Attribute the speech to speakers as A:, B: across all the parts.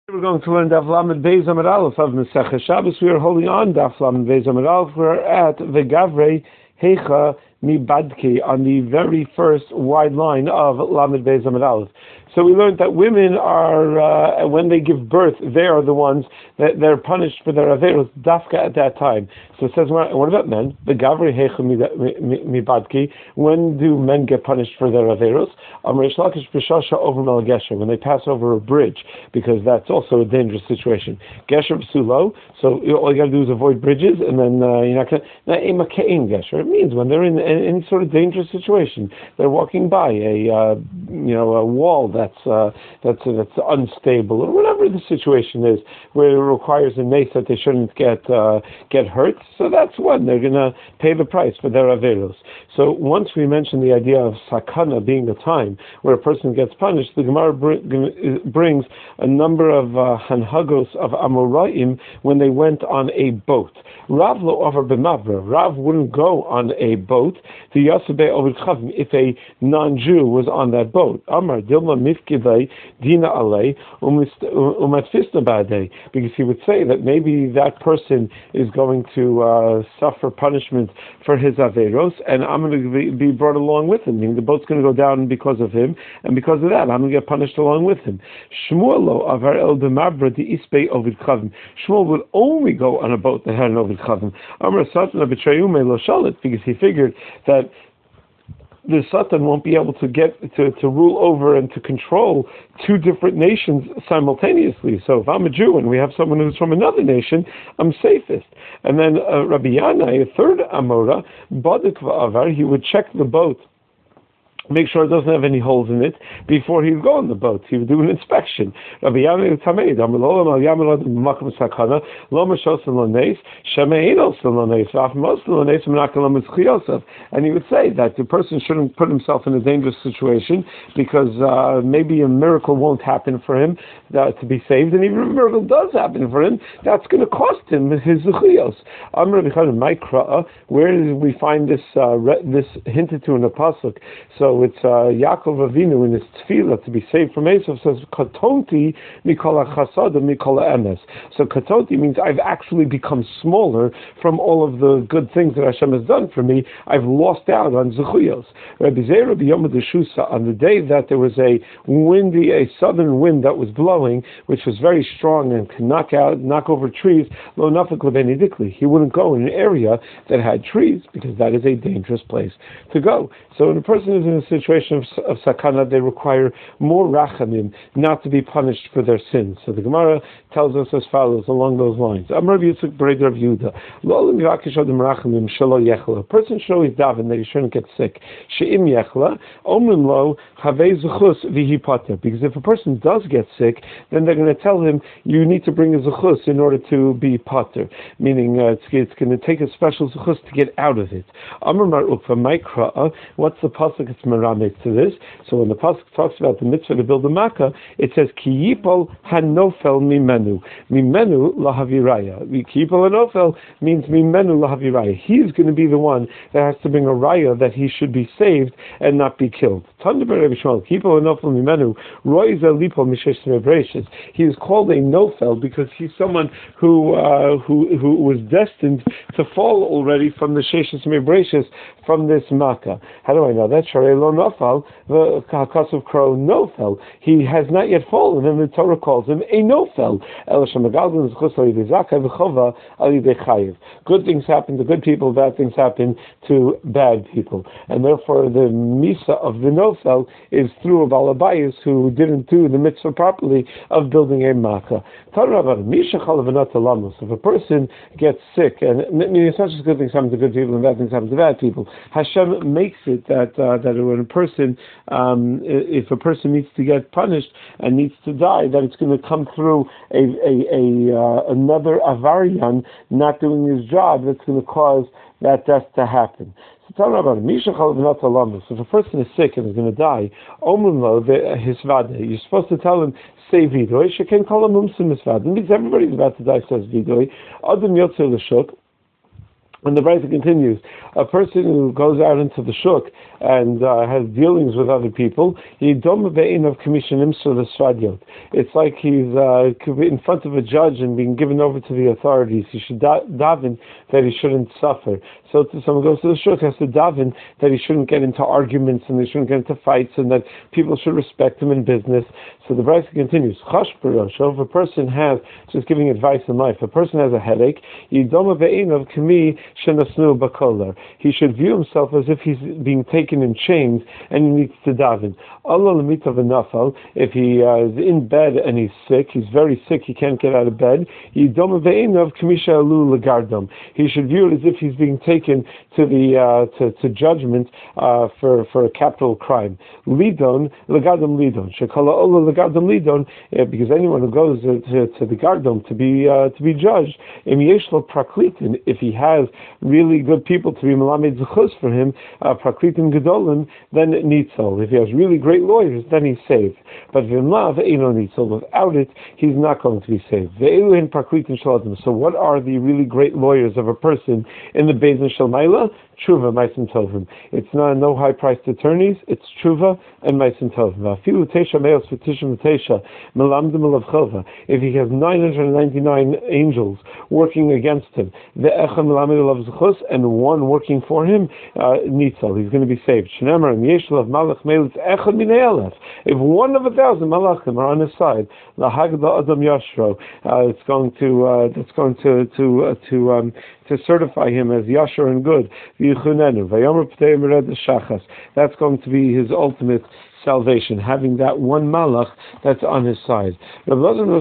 A: We're going to learn Daf Lamed Beis Amud Aleph of Masechah Shabbos. We are holding on Daf Lamed Beis Amud Aleph. We're at Vegavrei Heicha Mibadki on the very first wide line of Lamed Beis Amud Aleph. So we learned that women are, when they give birth, they are the ones that they're punished for their averos dafka at that time. So it says, what about men? The gavri heicha mibadki. When do men get punished for their averos? Amrish lakish b'shasha over mel gesher, when they pass over a bridge, because that's also a dangerous situation. Gesher b'sulo. So all you got to do is avoid bridges, and then you're not going to. Now, ema kein gesher. It means when they're in any sort of dangerous situation, they're walking by a wall that's unstable, or whatever the situation is, where it requires a mace that they shouldn't get hurt. So that's when they're going to pay the price for their averos. So once we mentioned the idea of sakana being the time where a person gets punished, the Gemara brings a number of hanhagos of Amoraim when they went on a boat. Rav lo over b'mavra. Rav wouldn't go on a boat. The Yasabei over chavim if a non-Jew was on that boat. Amar dilma mifkidei dina alei umatfisna ba'adei, because he would say that maybe that person is going to suffer punishment for his averos, and I'm going to be brought along with him. Meaning the boat's going to go down because of him, and because of that, I'm going to get punished along with him. Shmuel lo avar el b'mavra di isbei ovid chavim. Shmuel would only go on a boat that had an ovid chavim. Amar satana b'treyume lo shalit, because he figured that the Satan won't be able to get to rule over and to control two different nations simultaneously. So if I'm a Jew and we have someone who's from another nation, I'm safest. And then Rabbi Yanai, a third Amora, Badik va'avar, he would check the boat, make sure it doesn't have any holes in it before he would go on the boat. He would do an inspection. Rabbi Yamei Tameid, Amalol Yamalad Makom Sakana, Loma Shosan Lones, Shemeino Salones, Afmos Lones, Menakalam Chiosef. And he would say that the person shouldn't put himself in a dangerous situation because maybe a miracle won't happen for him to be saved, and even if a miracle does happen for him, that's going to cost him his Zechios. Amr B'Chanan Maikra, where do we find this hinted to in the pasuk? So it's Yaakov Avinu in his tefillah to be saved from Esav says katonti mikola chasad mikola emes. So katonti means I've actually become smaller from all of the good things that Hashem has done for me. I've lost out on zechuyos. Rabbi Zera b'yom Shusa, on the day that there was a southern wind that was blowing, which was very strong and could knock over trees. Lo nafik lebeni dikli. He wouldn't go in an area that had trees because that is a dangerous place to go. So when a person is in a situation of sakana, they require more rachamim, not to be punished for their sins. So the Gemara tells us as follows along those lines. Amar Yitzchak Breder of Yehuda, Lo mivakish adam rachamim shelo yechla. A person should always daven that he shouldn't get sick. She'im yechla, omrim lo havei zechus v'hi pater. Because if a person does get sick, then they're going to tell him you need to bring a zechus in order to be pater. Meaning it's going to take a special zechus to get out of it. Amar Mar Ukva Maikra. What's the pasuk? It's meramet to this. So when the pasuk talks about the mitzvah to build a makkah, it says ki yipol hanofel mimenu lahaviraya. Ki yipol hanofel means mimenu lahaviraya. He's going to be the one that has to bring a raya that he should be saved and not be killed. He is called a nofel because he's someone who was destined to fall already from the sheshes mebrachis, from this makkah. How do I know that? Sharei lo nofal, the Kasav Crow nofel. He has not yet fallen, and the Torah calls him a nofel. Good things happen to good people, bad things happen to bad people. And therefore the misa of the nofel is through a balabayas who didn't do the mitzvah properly of building a makkah. If a person gets sick, and it's not just good things happen to good people and bad things happen to bad people, Hashem makes it that when a person, if a person needs to get punished and needs to die, that it's going to come through another avarian not doing his job that's going to cause that death to happen. So tell me about it. If a person is sick and is going to die, you're supposed to tell him, say vidoy. Sheken kol hamumsim misvadim. Because everybody's about to die, says vidoy. Adam yotzer l'shuk. And the Brisa continues, a person who goes out into the shuk and has dealings with other people, it's like he's in front of a judge and being given over to the authorities. He should daven that he shouldn't suffer. So someone goes to the shuk, has to daven that he shouldn't get into arguments and he shouldn't get into fights, and that people should respect him in business. So the Brisa continues, if a person has, just giving advice in life, a person has a headache, he should view himself as if he's being taken in chains and he needs to daven. If he is in bed and he's sick, he's very sick, he can't get out of bed, he should view it as if he's being taken to the to judgment for a capital crime. Lidon, legadam lidon, shekala ola legadam lidon, because anyone who goes to the gardom to be judged, if he has really good people to be melamed zechus for him, praklitim gedolim, then nitzol. If he has really great lawyers, then he's saved. But v'imlav eino nitzol. Without it, he's not going to be saved. Ve'eluhin praklitim shaladim. So what are the really great lawyers of a person in the Beis Din Shel Maila? Tshuva, Maisim Tovim. It's not no high-priced attorneys, it's Tshuva and Maisim Tovim. Afilu Teisha Meos V'Tishim Teisha Melamdim Elav Chova. If he has 999 angels working against him, Ve'echa Melamed Elav Zechus, and one working for him, Nitzal, he's going to be saved. Shneimar Im Yesh Lav Malach Melitz Echad Minei Elef. If one of 1,000 Malachim are on his side, LaHagda Adam Yashro, it's going to certify him as Yashar and good. That's going to be his ultimate salvation, having that one malach that's on his side. Even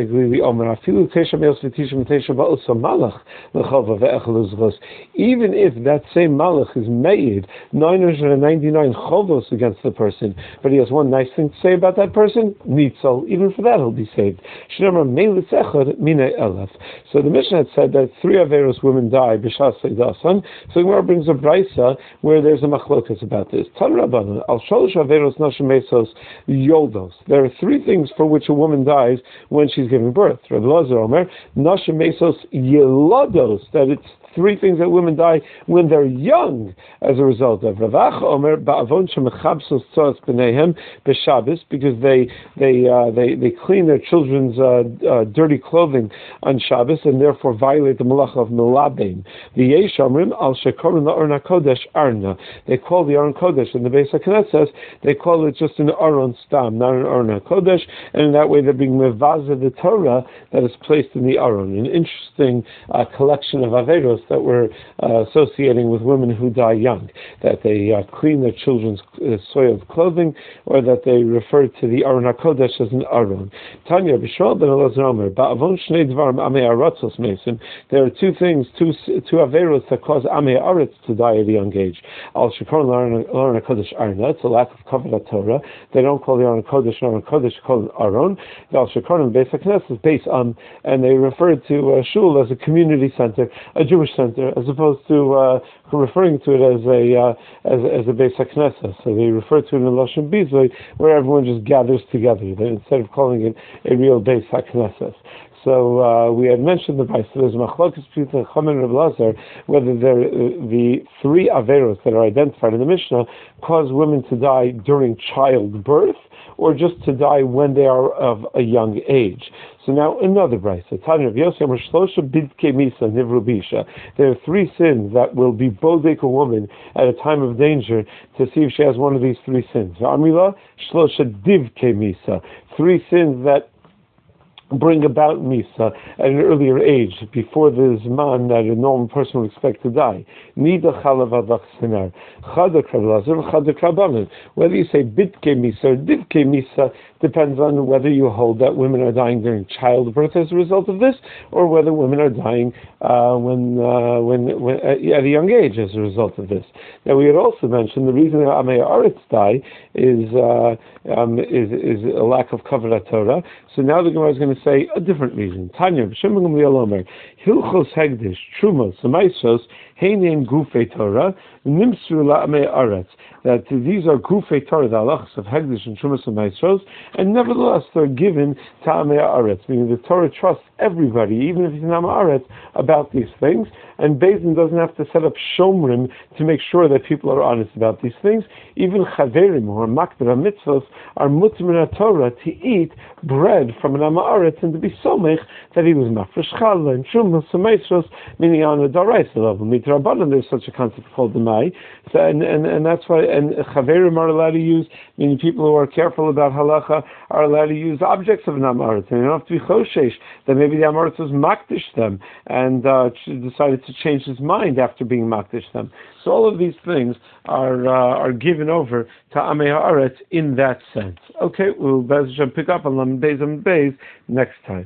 A: if that same malach is made 999 chovos against the person, but he has one nice thing to say about that person, nitzol, even for that he'll be saved. So the Mishnah had said that 3 Averos women die b'shas seidasan. So the Gemara brings a brisa where there's a machlokas about this. Tan Rabbanan al sholosh Averos mesos yoldos. There are 3 things for which a woman dies when she's giving birth. Rabbi Elazar Omer, Nasha mesos yelodos, that it's 3 things that women die when they're young as a result of. Ravach Omer ba'avon shemechabsos tzos b'neihem b'Shabbos, because they clean their children's dirty clothing on Shabbos and therefore violate the malacha of melabein. V'yesh Omrim al shekorin la'Aron HaKodesh arna. They call the Aron Kodesh, and the Beis HaKnesses they call it just an Aron Stam, not an Aron HaKodesh, and in that way they're being mevazeh the Torah that is placed in the Aron. An interesting collection of Averos that we're associating with women who die young, that they clean their children's soiled clothing, or that they refer to the Aron HaKodesh as an Aron. Tanya B'Shmuel ben Elazar Omer, Ba'avon Shnei Dvarim Amei Aratzos Mesim. There are 2 things, two Averos that cause Amei Aretz to die at a young age. Al Shekon Aron HaKodesh Arna, it's a lack of Kavod Torah. They don't call the Aron Kodesh Aron Kodesh, call it Aron. Al Shekon Beis HaKnesses is based on, and they refer to Shul as a community center, a Jewish center, as opposed to referring to it as a Beis HaKnesses. So they refer to it in the Lashon Bizui, where everyone just gathers together, instead of calling it a real Beis HaKnesses. So we had mentioned the Brisa. There's machlokas between Chachamim and Rabbi Elazar whether the 3 averos that are identified in the Mishnah cause women to die during childbirth or just to die when they are of a young age. So now another Brisa. There are 3 sins that will be bodek a woman at a time of danger to see if she has one of these 3 sins. 3 sins that bring about Misa at an earlier age, before the Zman that a normal person would expect to die. Nida Chalav Avach Sinar. Chada Krablazer, Chada Krabanan. Whether you say Bitke Misa or Divke Misa depends on whether you hold that women are dying during childbirth as a result of this, or whether women are dying when at a young age as a result of this. Now we had also mentioned the reason that Amei Aretz die is a lack of Kavod Torah. So now the Gemara is going to to say a different reason. Tanya, B'Shem Gamliel Omer, Hilchos Hegdish, Trumos, Samaisos, Heinem Gufei Torah, Nimsru La'amei Aretz. That these are Gufei Torah, the halachas of Hegdish and Trumos and Maestros, and nevertheless they're given to Amei Aretz, meaning the Torah trusts everybody, even if he's an Amei Aretz, about these things, and Beis Din doesn't have to set up shomrim to make sure that people are honest about these things. Even Chaverim, who are Makbid HaMitzvos, are Mutter Min Torah to eat bread from an Amei Aretz and to be somech that he was Mafresh Challah and Trumos and Maestros, meaning on the Daraisa level. Mitrabanan, there's such a concept called the Mai, so, and that's why, and Chaverim are allowed to use, meaning people who are careful about halacha are allowed to use objects of an Amaretz, and you don't have to be choshesh that maybe the Amaretz was makdish them and decided to change his mind after being makdish them. So all of these things are given over to Amei Haaretz in that sense. Okay, we'll pick up on Lamed Beis next time.